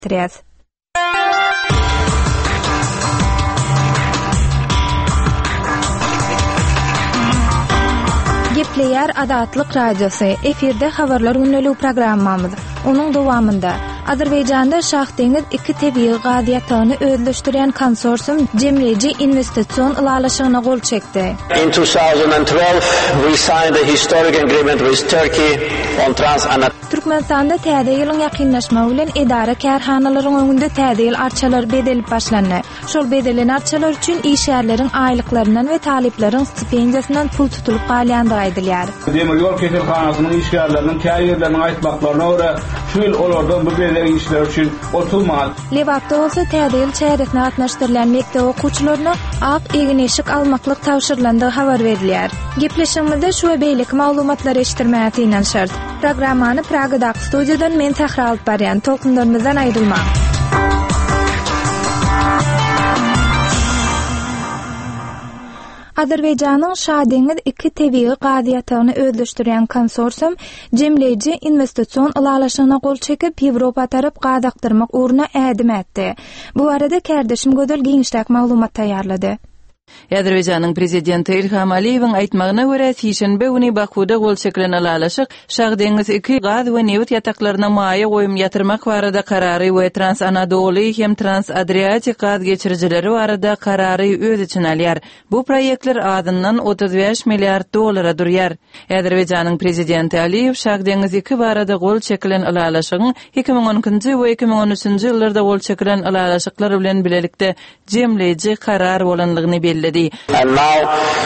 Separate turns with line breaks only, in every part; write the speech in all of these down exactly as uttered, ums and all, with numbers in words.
ettirýär. Gepleýär Adatlyk radiosu efirde habarlar günlüğü programmamız. Onun dowamında Azerbaycanda Şah Deniz iki tebii gaziýatyny özleşdirýän konsorsium jemleýici investisiýon ulalaşygyna gol çekdi.
In two thousand twelve, we signed a historic agreement with Turkey on Trans-Anadolu.
Türkmenistanda täze ýylyň ýakynlaşmagy bilen edara kärhanalaryň öňünde täze ýyl arçalar bedelip başlandy. Şol bedelen arçalar üçin işgärleriň aýlyklaryndan we taliplerin stipendiýasyndan pul tutulup galýandygy aýdylýar.
Demir ýol kesilhanasynyň işgärleriniň käýerleriniň aýtmaklaryna görä şu ýyl olardan bu bedelen işler üçin otulmagy.
Lewatda bolsa täze ýyl çärekine gatnaşdyrylan mektep okuwçylaryna ak egineşik almaklyk tawşyrlandygy habar berilýär. Gepleşigimizde şu we beýleki maglumatlar eşitdirmäti inen şert. Programmany Pragada studiýadan men Tahra alyp barýan. Tolkunlarymyzdan aýrylma. Azerbaycanyň Şah Deniz iki tebii gaziýatyny özleşdirýän konsorsium jemleýici investisiýon ulalaşygyna gol çekip Ýewropa tarap gadaktyrmak uğruna ädim etdi. Bu arada kärdeşim gödel giňişlik maglumat taýýarlady.
Azerbaycanyň prezidenti Ilham Aliýewiň aýtmagyna görä, Sişenbe güni Bakuda gol çekilen alalaşyk Şah Deniz iki gaz we neft ýataklaryna maýa goýum ýatyrmak barada karary we Trans-Anadolu hem Trans-Adriatik gaz geçirjileri barada karary öz için alýar. Bu proýektler adyndan otuz beş milliard dollara durýar. Azerbaycanyň prezidenti Aliýew Şah Deniz iki barada gol çekilen alalaşygyň iki ming onunçy we iki ming on üçinçi ýyllarda gol çekilen alalaşyklar bilen bilelikde jemleýici karar bolanlygyny belli.
And now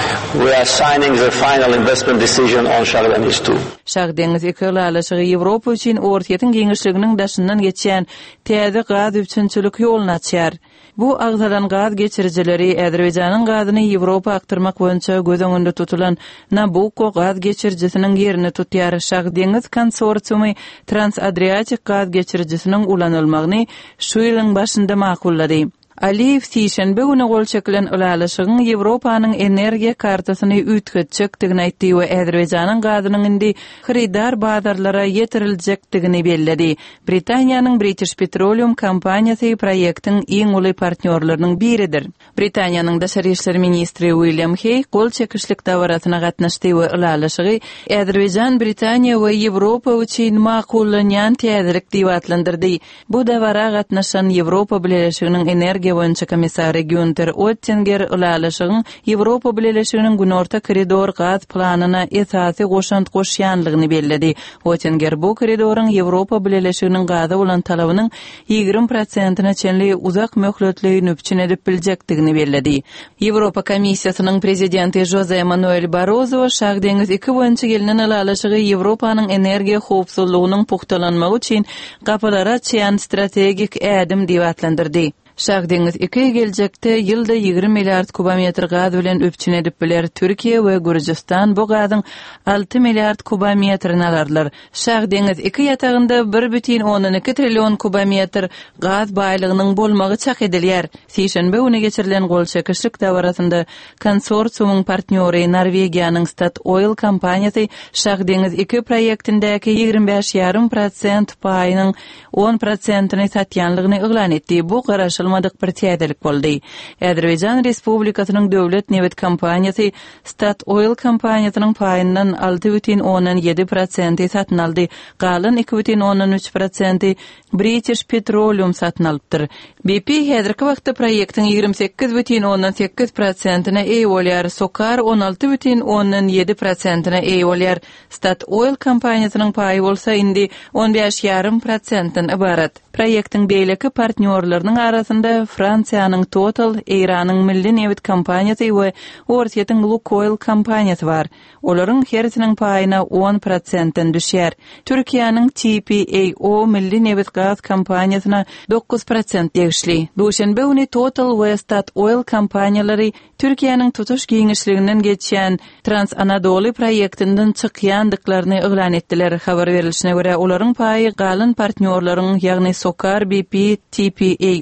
we are signing the final investment decision on Şah Deniz two.
Şah Deniz iki ulalaşygy Ýewropa üçin ortaýetin giňişliginiň daşyndan geçýän täze gaz üçinçilik ýoluny açýar. Bu agzalan gaz geçirjileri Azerbaycanyň gazyny Ýewropa aktyrmak boýunça göz öňünde tutulan Nabucco gaz geçirjisiniň ýerini tutýar. Şah Deniz konsorsiumy Trans-Adriatik gaz geçirjisiniň ulanylmagyny şu ýylyň başynda makullady. Aliýew Sişenbe güni gol çekilen ulalaşygyň Ýewropanyň energiýa kartasyny ütgetjekdigini aýtdy we Azerbayjanyň gazynyň indi xaridar bazarlara ýetiriljekdigini bellidi. Britaniýanyň British Petroleum kompaniýasy proýektiň iň uly partnýorlarynyň biridir. Britaniýanyň daşary işler ministri William Hague gol çekişlik dawratyna gatnaşdy we ulalaşygy Azerbayjan, Britaniýa we Ýewropa üçin makullanýan täzelik diýip adlandyrdy. Bu dawra gatnaşan Ýewropa Birleşiginiň energiýa boýunça komissary Günther Oettinger ulalaşygyň Ýewropa Birleşiginiň günorta koridor gaz planyna esasy goşant goşýanlygyny bellidi. Oettinger bu koridoryň Ýewropa Birleşiginiň gaza bolan talabynyň ýigrim prosentina çenli uzak möhletli nüpçün edip biljekdigini bellidi. Ýewropa Komissiýasynyň prezidenti Jose Manuel Barroso Şah Deniz iki boýunça gelinen ulalaşygy Ýewropanyň energiýa howpsuzlygynyň puhtalanmagy üçin gapylara çyan strategik ädim diýip adlandyrdy. Şah Deniz iki geljekde ýylda ýigrim milliard kubometr gaz bilen öpçün edip biler. Türkiýe we Gürjistan bu gazyň alty milliard kubometrini alarlar. Şah Deniz iki ýatagynda bir бүтүн ондон эки trillion kubometr gaz baýlygynyň bolmagy çak edilýär. Sişenbe güni geçirilen gol çekişlik dawrasynda konsorsiumyň partnýory Norwegiýanyň Statoil kompaniýasy Şah Deniz iki proýektindäki ýigrim beş ýarym prosent paýynyň on prosentyny satýanlygyny eglan etdi. Bu garaş almadyk bir täzelik boldy. Azerbaycan Respublikasynyň döwlet neft kompaniýasy Statoil kompaniýasynyň paýyndan alty бүтүn onuň ýedi prosenty satyn aldy. Galan iki бүтүn onuň üç prosenty British Petroleum satyn alypdyr. B P häzirki wagtda proýektiň ýigrim sekiz бүтүn onuň sekiz prosentyna eý bolýar. Sokar on alty бүтүn onuň ýedi prosentyna eý bolýar. Statoil kompaniýasynyň paýy bolsa indi on beş ýarym prosentden ibarat. Proýektiň beýleki partnýorlarynyň arasynda Fransiýanyň Total, Iranyň Milli Neft kompaniýasy we Ortiýetiň Lukoil kompaniýasy bar. Olaryň herisiniň paýyna on prosentden düşýär. Türkiýanyň T P A O Milli Neft gaz kompaniýasyna dokuz prosent degişli. Duşenbe güni Total we Statoil kompaniýalary Türkiýanyň tutuş giňişliginden geçýän Trans-Anadolu proýektinden çykýandyklaryny eglan etdiler. Habar berilişine görä olaryň paýy galan partnýorlaryň ýagny Sokar, B P, T P A O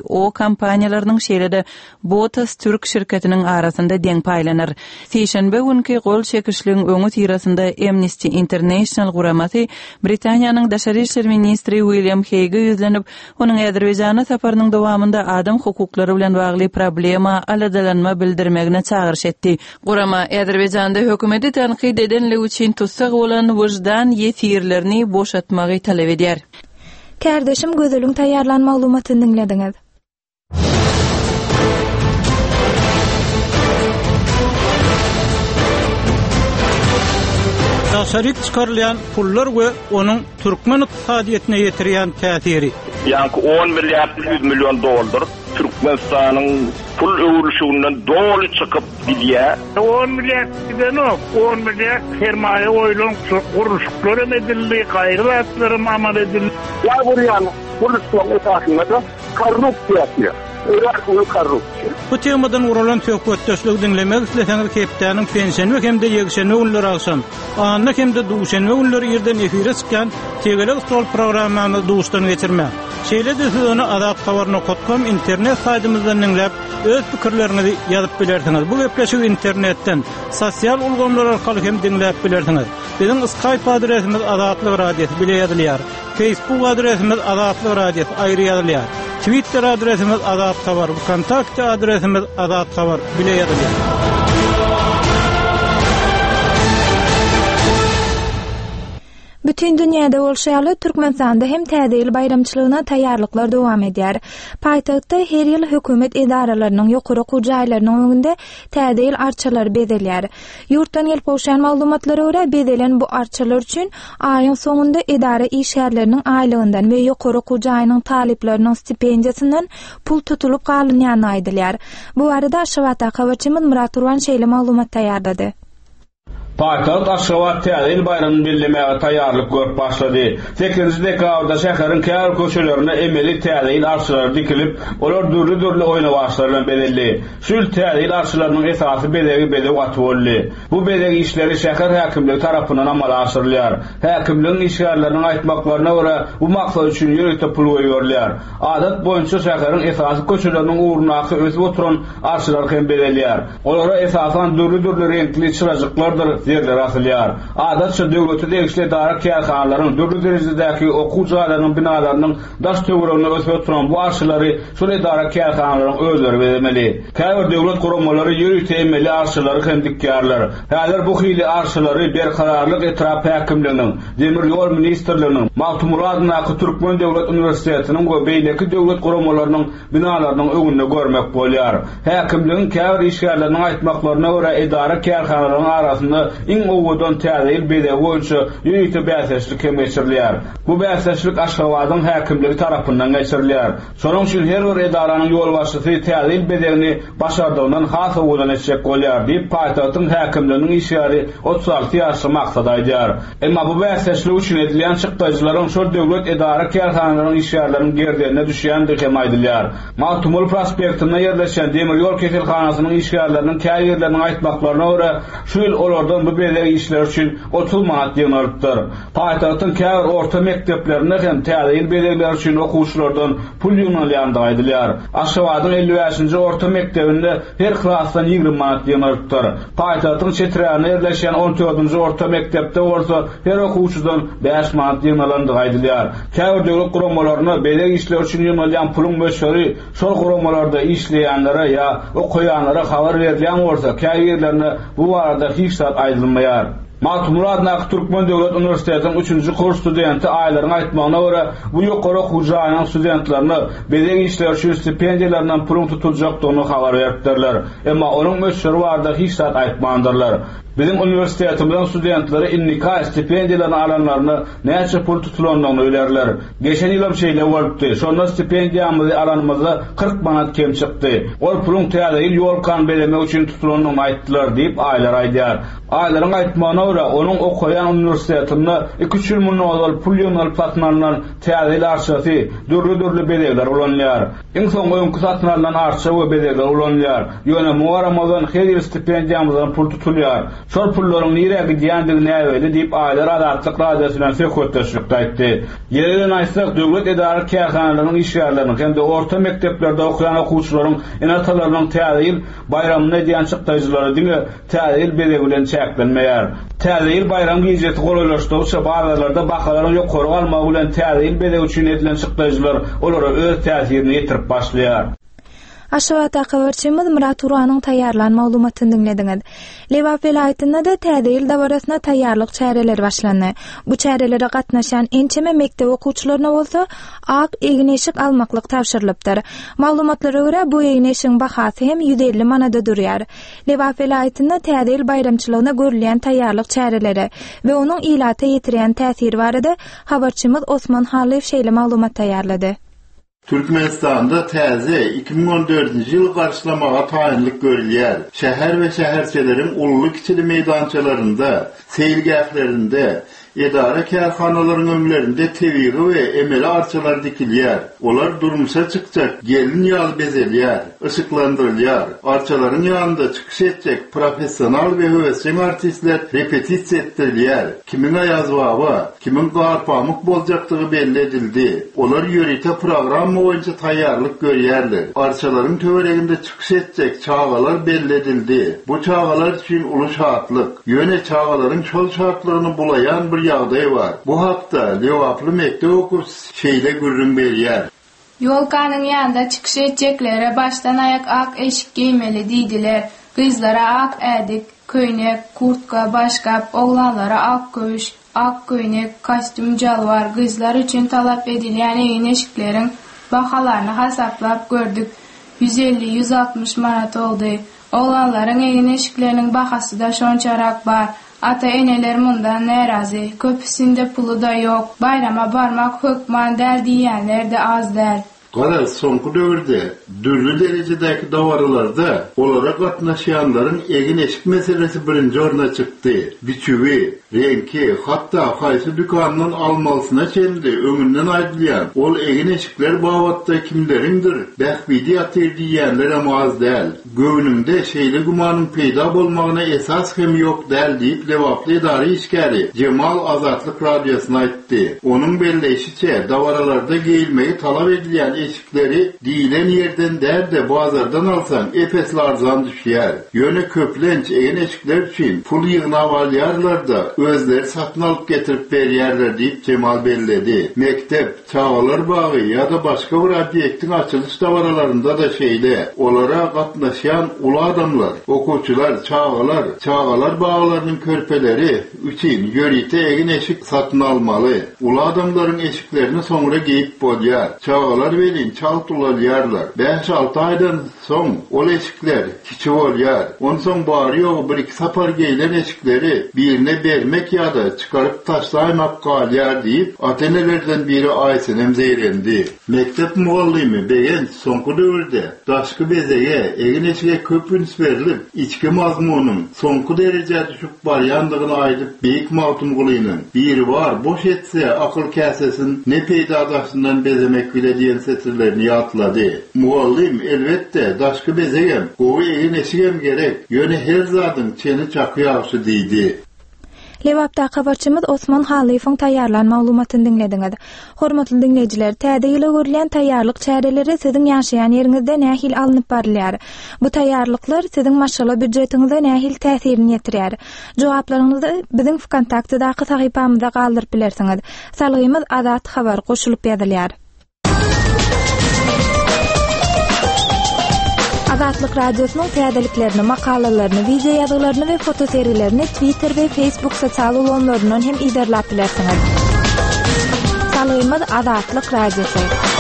kampaniýalarynyň şeýle-de Botas Türk şirketiniň arasynda deň paýlanar. Seýşembe günkü gol çekişligiň öňü tirasynda Amnesty International guramaty Britaniýanyň Daşary işler ministri William Hague ýüzlenip, onuň Äzerbeýjana saparynyň dowamynda adam hukuklary bilen bagly problema aladalanma bildirmegine çağırış etdi. Gurama Äzerbeýjanda hökümeti tanqid edenler üçin tutsak bolan wyjdan ýetirlerini boşatmagy talap edýär.
Kardeşim gözülüň taýýarlan maglumatyny dinlediňiz.
Daşaryk çykarylýan pullar we onuň Türkmen iqtisadiýetyne ýetirýän täsiri.
Ýa-ni on milliard yüz milyon dollar Türkmenistanyň pul öwrüşinden doly çykyp gidýär.
on milliard gideno, on milliard sermaye oýlanyp guruşuklar edildi, gaýrylatlary amal edildi.
Ya buryan pul üstünde korrupsiýa ýa. Öýler ulu korrupsiýa.
Bu temadan uralan töhbetdeşlik dinlemek isleseňiz Kepdäniň pensiýany we hemde ýegişeni ullary alsan, anna hemde duşany we ullary ýerden efire çykan Tegelik stol programmany duşdan geçirme. Şeýle-de siz onu azat habar nokta com internet saýtymyzdan dinlep, öz pikirlerinizi ýazyp bilersiňiz. Bu gepleşik internetden, sosial ulgamlar arkaly hem dinlep bilersiňiz. Bizim Skype adresimiz Azatlyk Radio bile ýazylýar. Facebook adresimiz Azatlyk Radio aýry ýazylýar. Twitter adresimiz Azat Habar, kontakt adresimiz Azat Habar bile ýazylýar.
Bütün dünýäde bolşaýaly Türkmenistanda hem täze ýyl bayramçylygyna taýýarlyklar dowam edýär. Paýtagtda her ýyl hökümet edaralarynyň ýokary gujaýlarynyň öňünde täze ýyl arçalar bezelýär. Ýurtdan gelip bolşan maglumatlary görä bezelen bu arçalar üçin aýyň soňunda edara işgärleriniň aýlygyndan we ýokary gujaýynyň talyplarynyn stipendiýasyndan pul tutulup galynýany aýdylýar. Bu arada Aşgabat habarçymyz Murat Urban şeýle maglumat taýýarlady.
Paýtagat Aşgabat täze bayramyny bellemäge taýýarlyk görüp başlady. sekizinji dekabrda şäherin kär köşelerine emeli täze arçalar dikilip, olar dürli-dürli oýna başlarylan bedelli. Şol täze arçalarynyň esasy bedegi bedeg atbolly. Bu bedegi işleri şäher häkimligi tarapyndan amala aşyrylýar. Häkimligiň işgärlerini aýtmaklaryna görä bu maksat üçin ýöretip pul goýýarlar. Adat boýunça şäherin esasy köşeleriniň uğrunaqy özü oturan arçalar hem bedelýär. Olara esasan dürli-dürli renkli çyrajyklardyr yerler asylýar. Adatça döwleti degişli dara kärhanalaryň dürli derejedäki okuwçylarynyň binalarynyň daş töweregine ösüp turan bu arşylary şol dara kärhanalaryň özleri bermeli. Käbir döwlet guramalary ýürüte emeli arşylary hem dikýärler. Häzir bu hili arşylary berkararlyk etrap häkimliginiň, demir ýol ministrliginiň, Maltumuradynaky Türkmen Döwlet Uniwersitetiniň we beýleki döwlet guramalarynyň binalarynyň öňünde görmek bolýar. Häkimligiň käbir işgärlerini aýtmaklaryna görä edara kärhanalaryň arasynda in owadan täze bedegi boýunça ýürüte bäsleşlik geçirilýär. Bu bäsleşlik Aşgabatyň häkimligi tarapyndan geçirilýär. Şonuň üçin her bir edaranyň ýol başçysy täze bedegini başardygyny has owadan etjek bolýar diýip paýtagtyň häkimliginiň işgäri otuz alty ýaşly maksat aýdýar. Emma bu bäsleşlik üçin edilýän çykdyjlaryň şol döwlet edara kärhanalarynyň işgärleriniň gerdeğine düşýändir hem aýdylýar. Maltumul prospektinde ýerleşen demir ýol keselhanasynyň işgärleriniň käýerlerini aýtmaklaryna görä şol olardan bu bedegi işler üçin otuz manat ýynalypdyr. Paýtagtyň käbir orta mekdeplerinde hem täze bedegler üçin okuwçylardan pul ýynalýandy aýdylýar. Aşgabatyň elli beşinji orta mektebinde her klasdan ýygrimi manat ýynalypdyr. Paýtagtyň çetiräne ýerleşen on dördünji orta mektepde bolsa her okuwçydan beş manat ýynalandy aýdylýar. Käbir döwlet guramalaryna bedegi işler üçin ýynalýan puluň möşeri şol guramalarda işleýänlere ýa okuyanlara habar berilýän bolsa käýerlerine bu barada hiç zat aýdylmaýar. Maltumuradynaky Türkmen Döwlet Uniwersitetiniň üçünji kurs studenti aýlaryň aýtmagyna görä, bu ýokary hujaýynyň studentlerini bedegi işler üçin stipendiýalaryndan pul tutuljakdygyny habar beripdirler. Emma onuň möşeri barada hiç zat aýtmandyrlar. Bizim üniversitetimizden studentleri innika stipendiýalaryny alanlaryny näçe pul tutulandygyny öýlerler. Geçen ýylam şeýle bolupdy. Şonda stipendiýamyzy alanymyzda kırk manat kem çykdy. Ol pulun täze ýyl ýol kan beleme üçin tutulandygyny aýtdylar diýip aýlar aýdýar. Aýlaryň aýtmagyna görä, onuň okuyan üniversitetinde iki üç ýyl munawwal pul ýynalyp satnalan täze ýyl arçasy, dürli-dürli bedegler ulanýar. Iň soňky öňkü satnalan arça we bedegler ulanýar. Ýöne muwaramazdan her ýyl stipendiýamyzdan pul tutulýar. Şol pullaryň nire gidýändigini näwedi diýip aýlar Azatlyk radiosyna söhbetleşip aýtdy. Ýerden aýtsak döwlet edara kähanalarynyň işgärlerini hem de orta mekteplerde okuyan okuwçylaryň enatalarynyň täze bayramyna diýen çykdyjylary diňe täze bede bilen çäklenmeýär. Täze bayram giýjeti goralaşdyrsa bazarlarda bahalaryň ýokary almagy bilen täze bede üçin edilen çykdyjylar olara öz täsirini ýetirip başlaýar.
Aşawata habarçymyz Murat Uranyň taýýarlan maglumatyny dinlediňiz. Lewap vilayatynda da täze dawrasyna taýýarlyk çäreleri başlandy. Bu çärelere gatnaşan ençeme mektep okuwçylaryna bolsa ak egneşik almaklyk tapşyrylypdyr. Maglumatlara görä bu egneşiň bahasy hem yüz elli manada durýar. Lewap vilayatynda täze bayramçylygyna görülen taýýarlyk çäreleri we onuň ilata ýetirýän täsiri barada habarçymyz Osman Haliýew şeýle maglumat taýýarlady.
Türkmenistan'da täze iki bin on dördünji ýyl garşylamaga taýinlik görülýär. Şäher we şäherçelerin ully kiçili meýdançalarynda, seýilgählerinde, edara kärhanalaryň ömürlerinde tebigi we emeli arçalar dikilýär. Olar durmuşa çykjak, gelin ýaly bezelýär, ışıklandyrylýar. Arçalaryň ýanynda çykyş etjek professional we höwesçi artistler repetisiýa etdirilýär. Kimin aýazbaby, kimin garpamyk boljakdygy belli edildi. Olar ýörite program boýunça taýýarlyk görýärler. Arçalaryň töwereginde çykyş etjek çağalar belli edildi. Bu çağalar üçin uly şatlyk, ýöne çağalaryň şol şatlygyny bulaýan bir ýagdaý bar. Bu hakda Lewaply mekdep okuwçysy şeýle gürrüm berýär.
Yolkanyň ýanynda çykyş etjeklere başdan ayak ak eşik giýmeli diýdiler. Gyzlara ak ädik, köýnek, kurtka, başkap, oglanlara ak köýüş, ak köýnek, kostyum jalwar. Gyzlar üçin talap edilýän egin eşikleriň bahalaryny hasaplap gördük. yüz elli yüz altmış manat boldy. Oglanlaryň egin eşikleriniň bahasy da şonçarak bar. Ata eneler mundan nerazi, köpüsinde pulu da yok, bayrama barmak hökman der diýenler de az der.
Gara soňky döwürde dürli derejedäki dawaralarda olara gatnaşýanlaryň egin eşik meselesi birinji orna çykdy. Biçübi, renki, hatda haýsy dükanyň almalysyna çeldi, öňünden aýdylýan. Ol egin eşikler bawatda kimleriňdir? Bähbidi atyr diýenler hem az däl. Göwnümde şeýle gumanyň peýda bolmagyna esas hem ýok däl diýip Lewaply edara işgäri Cemal Azatlyk radiosyna aýtdy. Onuň belleşiçe dawaralarda geýilmegi talap edilýän eşikleri diýilen ýerden däl de bazardan alsan epesli arzan düşýär. Ýöne köplenç egin eşikler üçin pul ýygnap alýarlar da özleri satyn alyp getirip berýärler diýip Cemal belledi. Mektep, çağalar bagy ýa-da başga bir obyektiň açylyş dawaralarynda da şeýle. Olara gatnaşýan uly adamlar, okuwçylar, çağalar, çağalar baglarynyň körpeleri üçin ýörite egin eşik satyn almaly. Uly adamlaryň eşiklerini soňra geýip bolýar. Çağalar welin çalt ulalýarlar. beş alty aýdan soň ol eşikler kiçi bolýar. Ondan soň bary ýogy bir iki sapar geýilen eşikleri birine bermek ýa-da çykaryp taşlaýmak galýar diýip atenelerden biri aýsynem zeýrendi. Mektep muallimi beýen soňky döwürde daşky bezege, egin eşige köp üns berilip, içki mazmunyň soňky derejede düşüp barýandygyny aýdyp beýik mawtum gulynyň biri var, boş etse akyl käsesin ne peýdadaşyndan bezemek bile diýen setirlerini ýatlady. Muallim elbetde daşky bezegem, gowy egin eşigem gerek, ýöne her zadyň çeni çakyýaşy diýdi.
Lewapda habarçymyz Osman Haliýewiň taýýarlan maglumatyny dinlediňiz. Hormatly dinleýijiler, täze ýyla görülen taýýarlyk çäreleri siziň ýaşaýan ýeriňizde nähil alınıp barylýar? Bu taýýarlyklar siziň maşgala büdjetiňizde nähil täsirini ýetirýär? Jogaplaryňyzy biziň kontaktdaky sahypamyzda galdyryp bilersiňiz. Salgymyz Azat habar goşulyp ýazylýar. Azatlyk radiosynyň täzeliklerini, makalalaryny, video ýazgalaryny we fotoseriýelerini Twitter we Facebook sosial ulanlaryndan hem iderlap bilersiňiz. Salgymyz Azatlyk radiosu.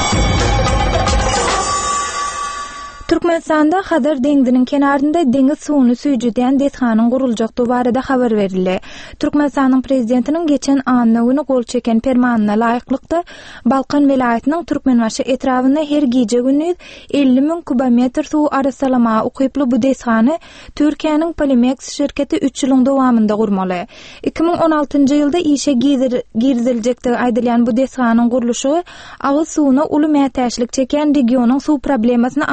Türkmenistanda Hadar deňiziniň kenarynda deňiz suwuny süýjüdýän deshanyň guruljakdy barada habar berildi. Türkmenistanyň prezidentiniň geçen anyna güni gol çeken permanyna laýyklykda Balkan vilayatynyň Türkmenbaşy etrafynda her gije güni elli min kubometr suw arasalama ukyply bu deshany Türkiýanyň Polimex şirketi üç ýylyň dowamynda gurmaly. iki bin on altynjy ýylda işe girdiljekdi aýdylýan bu deshanyň gurulşy agyz suwuna uly mätäçlik çeken regionyň suw problemasyny aradan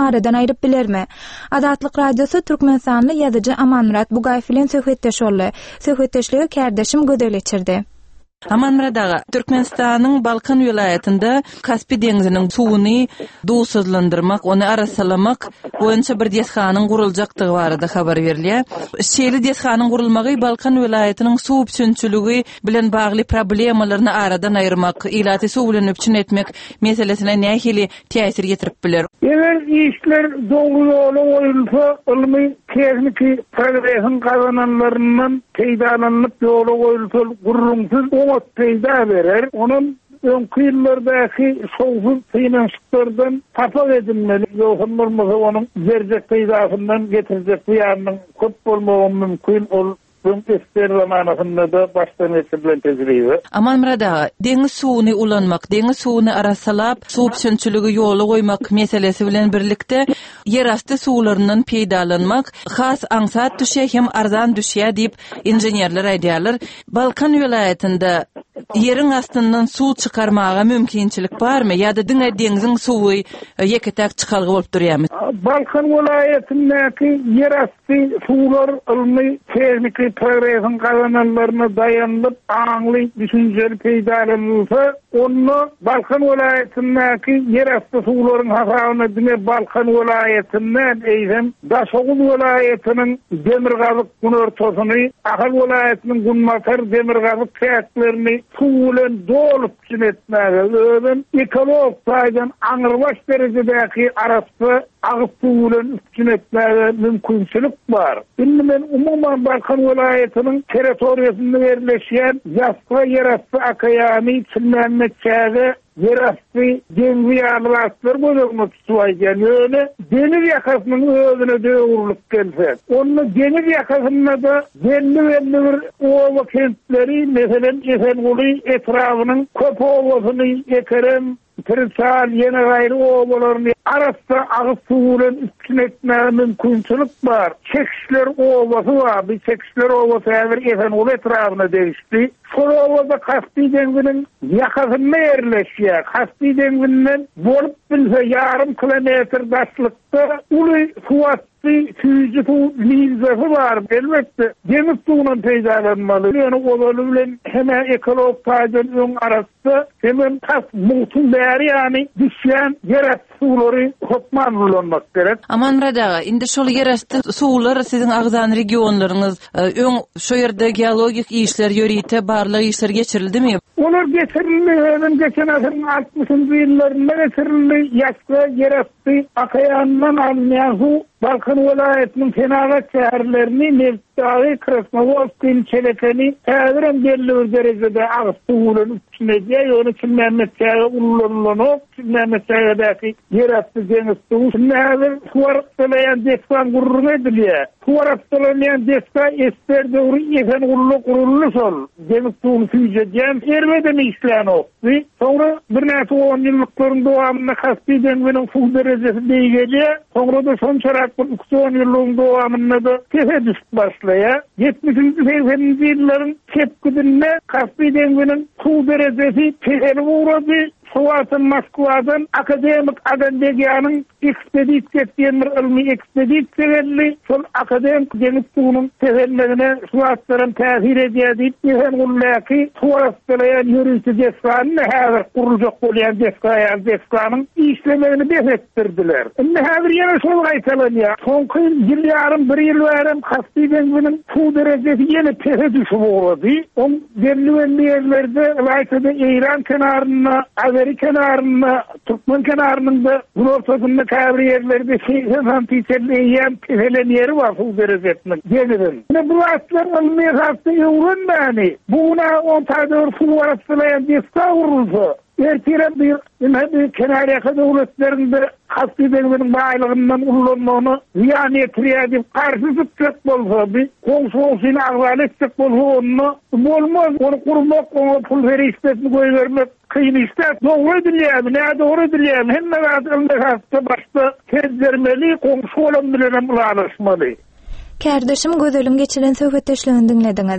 berip bilermi? Adatlyk radiosu Türkmenistanly ýazyjy Amanmurat Bugay bilen söhbetdeş boldy. Söhbetdeşligi kärdeşim gödel geçirdi.
Amanmuradaga Türkmenistanyň Balkan vilayetinde Kaspy dengiziniň suwuny dusuzlandyrmak, onu arasalamak boýunça bir desxanyň guruljakdygy barada habar berilýär. Şeýle desxanyň gurulmagy Balkan vilayetiniň suw üçinçiligi bilen bagly problemalaryny aradan aýyrmak, ilaty suw bilen üçin etmek meselesine nähili täsir getirip biler.
Eger işler dogry ýola goýulsa, ilmi tekniki progresin kazananlarından peýdalanıp ýola goýulsa gurrumsuz umut peýda berer. Onun öňkü ýyllardaki şowsuz finanslardan tapa edilmeli. Ýoksa onun berjek peýdasyndan getirjek ýanyň köp bolmagy mümkin. Ol Bugün ister zamanında da baştan geçirilen tecrübe.
Amanmurada deniz suwuny ulanmak, deniz suwuny arasalap, suw üçinçiligi ýoly goýmak meselesi bilen birlikde ýerasty suwlarynyň peýdalanmak has aňsat düşe hem arzan düşe diýip inženerler aýdýarlar. Balkan vilayetinde yerin astyndan suw çykarmaga mümkinçilik barmy? Ýa-da diňe deniziň suwy ýeketäk çykalgy bolup durýarmy?
Balkan vilayetindäki yerasty suwlar ilmi teknik progresin kazananlaryna dayanıp aňly düşünjeli peýdalanylsa, onu Balkan vilayetindäki yerasty suwlaryň hasabyna diňe Balkan vilayetinden eýsem Daşoğuz vilayetiniň demirgazyk günörtüsini, Ahal vilayetiniň Gunmatar demirgazyk käklerini suw bilen dolup etmäge, özün ekolog taýdan aňyrbaş derejedäki arasy agyp suw bilen üçin etmäge mümkinçilik bar. Indi men umuman Balkan vilayetiniň territoriýasynda yerleşýän ýasga yerasty akaýany çynlanmaçagy yerasty dengi ýarlatlar bolýarmy tutýan ýöne deniz ýakasynyň özüne döwürlük gelse. Onu deniz ýakasynda da belli belli bir owa kentleri, meselen Esenguly etrawynyň köp owasyny ekerem Tırçal yeni gaýry owalaryny arasda agyp suw bilen üçin etmäge mümkinçilik bar. Çekişler owasy bar. Bu çekişler owasy häzir Esenguly etrawyna degişdi. Şol owada Kaspy denginiň ýakasynda ýerleşýär. Kaspy denginden bolup bilse ýarym kilometr daşlykda uly suwat Tüýji tu liýzesi bar, elbetde. Deniz suwunyň peýdalanmaly. Ýöne olaly bilen hemen ekolog taýdan öň arasy hemen tas mutun bäri ýani düşýän ýerat suwlary hopman bolanmak gerek.
Amanmurada indi şol ýerasty suwlar siziň agzan regionlaryňyz öň şo ýerde geologik işler ýörite barlyk işler geçirildimi?
Olar geçirildi. Hemen geçen asyryň altmışynjy ýyllarynda geçirildi. Ýasga yerasty akaýandan alınýan suw Balkan vilayetinin kenarat şehirlerini Nevdağı, Krasnovodsk'in çelekeni häzirem belli bir derecede agyp suwlaryň üçine diýär. Onu çynlanmaçagy ullanylanyp, çynlanmaçagydäki yerasty deniz suwy häzir suwaryklayan deskan gurrun edilýär. Suwaryklayan deska ester döwri Esenguly gurully sol. Deniz suwyny süýjeden ermeden işlänokdy. Soňra bir näçe on ýyllyklaryň dowamyna Kaspy denginiň suw derejesi beýgelýär. Soňra da şonçarak on ýylyň dowamynda da tepe düşüp başlaýar. yetmişinji sekseninji ýyllaryň kepgidinde Kaspy denginiň suw derejesi teheri uğrady. Suwatyn Moskwadan akademik Aganbegiyanyň ekspedisiýa diýen bir ilmi ekspedisiýa geldi. Şol akademik deniz suwunyň tehelmegine suwatlaryň täsir edýär diýip Esenguly'däki suwatlayan ýörüsi deskanyny häzir guruljak bolýan deskaýan deskanyň işlemegini behetdirdiler. Indi häzir ýene şol gaýtalanýar. Soňky ýyl ýarym bir ýyl bärim Kaspy denginiň suw derejesi ýene tepe düşüp boldy. On belli belli ýerlerde Ýaýsada Eýran kenaryna Amerika kenarında, Türkmen kenarında bunun ortasında kabri yerlerde seksen santimetre eğen tefelen yeri var su derecesinin. Gelirim. Yine bu aslar almaya kalktı öğrenmeni. Buna on tane su arasılayan deska vurulsa. Ertirem bir, bir kenariyaka devletlerinde Kaspy denginiň baýlygyndan ullanmagyny ýany etiriýär diýip garşy tutjak bolsa, bir komşusyny agwal etjek bolsa, onu bolmaz. Onu gurmak, onu pul berişletni goýbermek kıyın işler. Doğru edilýär, näde doğru edilýär? Hemme wagtynda başda tezlermeli, komşu olan bilen ulaşmaly.
Kärdeşim gözelim geçiren söhbetdeşligini dinlediňiz.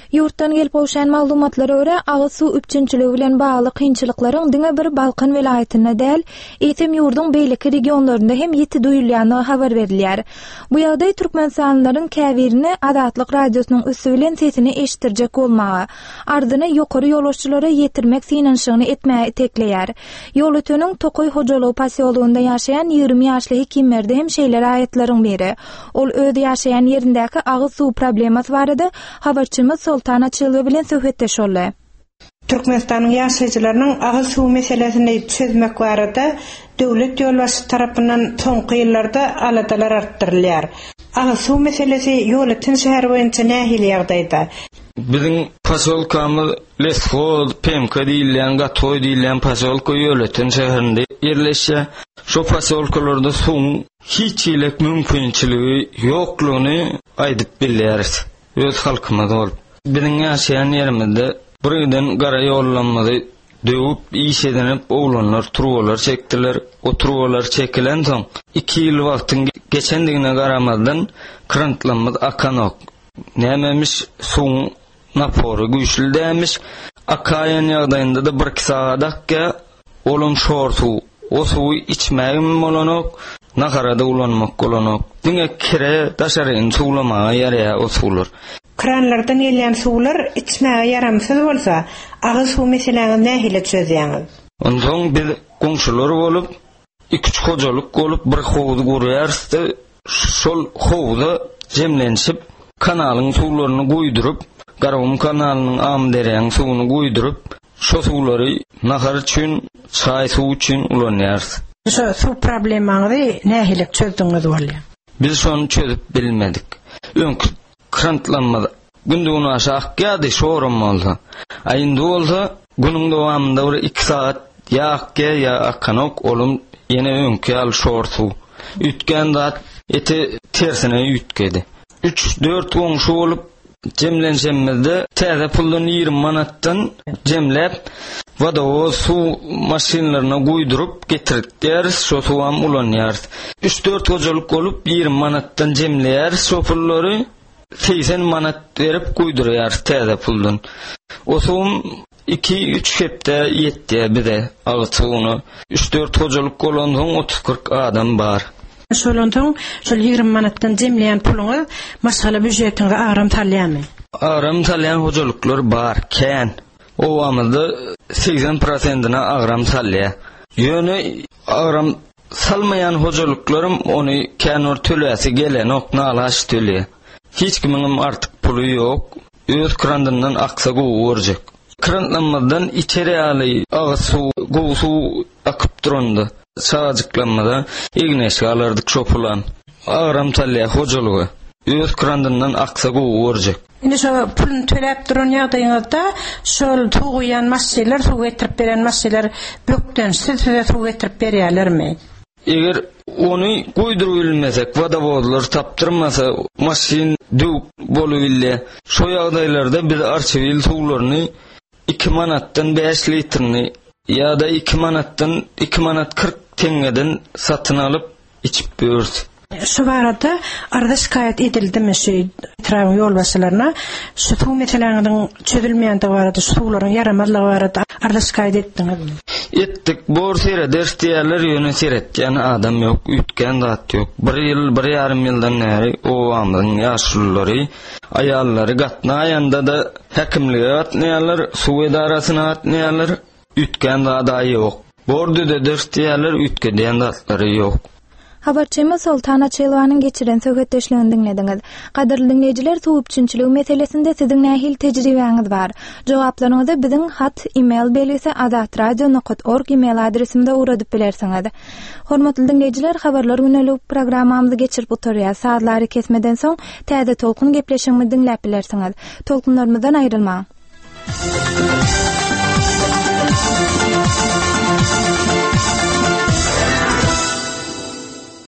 Yurtdan gelip oşan maglumatlara göre agyz suw üçinçiligi bilen bagly kynçylyklaryň diňe bir Balkan welaýatyna däl, etem ýurdun beýleki regionlarynda hem ýeti duýulýany habar berilýär. Bu ýagdaý türkmenistanylaryň käbirini Adatlyk radiosynyň üsübilen sesini eşitirjek bolmagy, ardyna ýokary ýoluşçulara ýetirmek synanyşyny etmäge tekleýär. Ýol ötüniň Tokoy Hojalyk pasiýolugynda ýaşaýan ýigirmi ýaşly hekimerde hem şeýler aýatlaryň biri. Ol öýde ýaşaýan ýerindäki agyz suw problemasy barada habarçymyz Soltana Çylgy bilen söhbetdeş boldy.
Türkmenistanyň ýaşaýjylarynyň agyz suw meselesini çözmek barada döwlet ýolbaşçy tarapyndan soňky ýyllarda aladalar artdyrylýar. Agyz suw meselesi ýolatyn şäher boýunça nähili ýagdaýda?
Biziň pasolkamyz Lesfol, Pemka diýilen, Gatoy diýilen pasolka ýolatyn şäherinde ýerleşýär. Şo pasolkalarda suw hiç ýylek mümkinçiligi ýoklugyny aýdyp bilýäris. Öz halkymyz bolup. Biziň ýaşaýan ýerimizde birden gara ýollanmady döwüp işedenip oglanlar turwalar çekdiler. O turwalar çekilen soň iki ýyl wagtyň geçendigine garamazdan krantlanmaz akanok. Nämemiş suw napory güýçli dämiş. Akaýan ýagdaýynda da bir saatda olum şortu. O suwy içmägim bolanok, naharada ulanmak bolanok. Diňe kire daşaryn suwlamaga ýaraýar o suwlar.
Kranlardan gelýän suwlar içmäge yaramsız bolsa, agyz suw meselesini nähili çözýäňiz?
Ondan bir goňşular bolup, iki üç hojalyk bolup bir howuz gurýarsy, şol howuzda jemlenşip kanalyň suwlaryny goýdurup, Garawum kanalynyň amdereň suwuny goýdurup, şo suwlary nahar üçin, çaý suw üçin ulanýar.
Şo suw problemagy nähili çözdüňiz bolýar?
Biz şonu çözüp bilmedik. Öňkü krantlanmada gündüňi aşak geldi şorum bolsa. Aýynda bolsa günüň dowamında bir iki saat ýakge ýa akanok olum ýene öňkü al şortu. Ütgen zat eti tersine ütkedi. üç dört goňşy bolup jemlenşemizde täze puldan ýygrimi manatdan jemläp vodovoz suw maşinalaryna goýdurup getiripdir, şo suwam ulanýar. üç dört hojalyk bolup ýygrimi manatdan jemleýär, şo pullary seksen manat berip goýdurýar täze puldan. O suwum iki üç hepde ýetdi bize agyz suwuny. üç dört hojalyk bolan soň otuz kırk adam bar.
Şolondan şol ýygrimi manatdan jemleýän puluňy maşgala büjetiňe aram talýarmy?
Aram talýan hojalyklar bar, kän. Owamyzda seksen prosentine aram talýar. Ýöne aram salmayan hojalyklarym ony känor töläsi gelen oknałaş tölýär. Hiç kimiň artyk puly ýok, öz krandyndan aksa goýurjak. Krandlanmadan içeri aly agyz suw, gowy suw akyp durandy. Sağcıklanmada egneşe alardyk şo pulan. Aram talýar hojalygy. Öz krandyndan aksa goýurjak.
Indi şo pulun töläp duran ýagdaýynda şol tuğuyan maşinler, suw getirip beren maşinler bökden size suw getirip berýärlermi?
Eger ony goýdurup bilmesek, vodovozlar tapdyrmasa, maşin döwüp bolup şo ýagdaýlarda biz arçywil suwlaryny iki manatdan beş litrini ýa-da iki manatdan iki manat kırk teňeden satyn alyp içip börs.
Şu barada arada şikayet edildimi şu trawy ýolbaşçylaryna, şu suw meseleleriň çözülmeýändigi barada, suwlaryň yaramazlygy barada arada şikayet etdiňizmi?
Etdik. Bor sere derstiyerler ýöne seretýän adam ýok, ütgen zat ýok. Bir ýyl, bir ýarym ýyldan näri owamyň ýaşlylary, aýallary gatnaýanda da häkimlige gatnaýarlar, suw edarasyna gatnaýarlar, ütgen zat ýok. Bordyda derstiyerler ütgeden zatlary ýok.
Habarçymyz Soltana Çylgynyň geçiren söhbetdeşligini dinlediňiz. Gaderli dinleýijiler, suw üçinçiligi meselesinde siziň nähil tejribeňiz bar? Jogaplaryňyzy biziň hat, e-mail belgisi azatradio nokta org e-mail adresimde uradyp bilersiňiz. Hormatly dinleýijiler, habarlar günelük programmamyzy geçirip oturýar. Saatlary kesmeden soň täze tolkun gepleşigimi dinläp bilersiňiz. Tolkunlarymyzdan aýrylmaň.